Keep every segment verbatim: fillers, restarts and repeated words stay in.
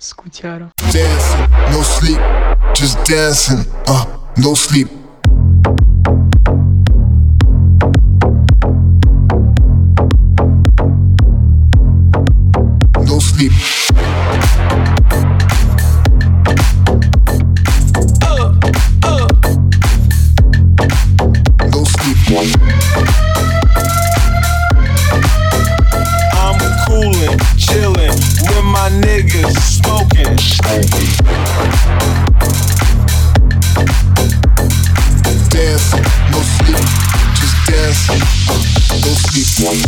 Скучаю. Dancing, no sleep, just dancing, uh, no sleep. No sleep. Uh, uh. No sleep. I'm coolin', chillin' with my niggas, smoking. Dancing, no sleep, just dancing, uh, no sleep.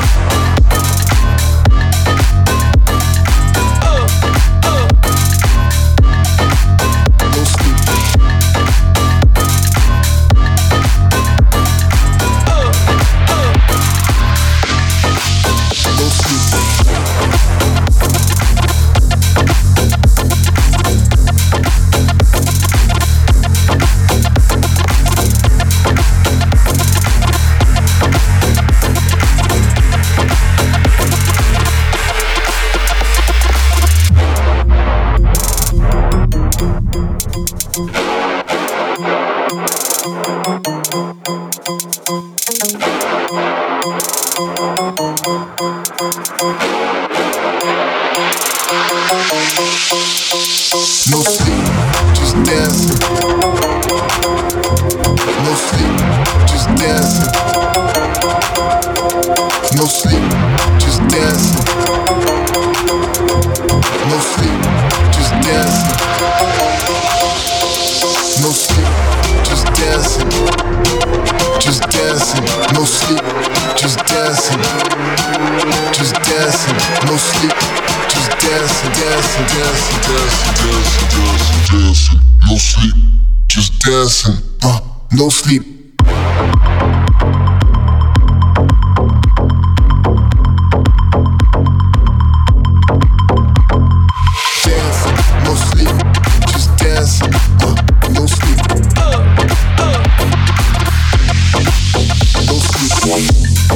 No sleep, just dancing. No sleep, just dancing. No sleep, just dancing. No sleep, just dancing. No sleep, just dancing. Just dancing. No sleep, just dancing. Just dancing. No sleep, just dancing, dancing, dancing, dancing, dancing, dancing, dancing. No sleep, just dancing. Uh, no sleep. Dancing, no sleep, just dancing. Uh, no sleep. No sleep.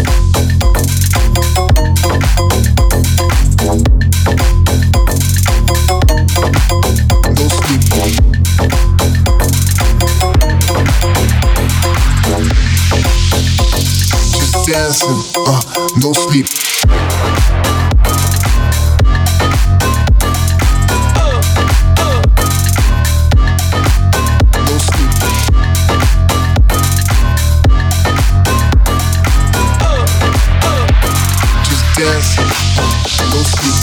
Dancing, uh, no sleep. No sleep. Just dancing, no sleep.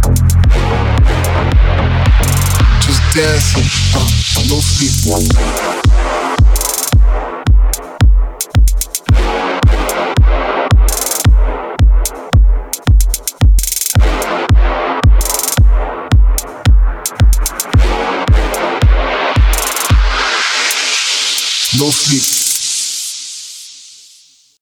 Dancing, uh, no sleep.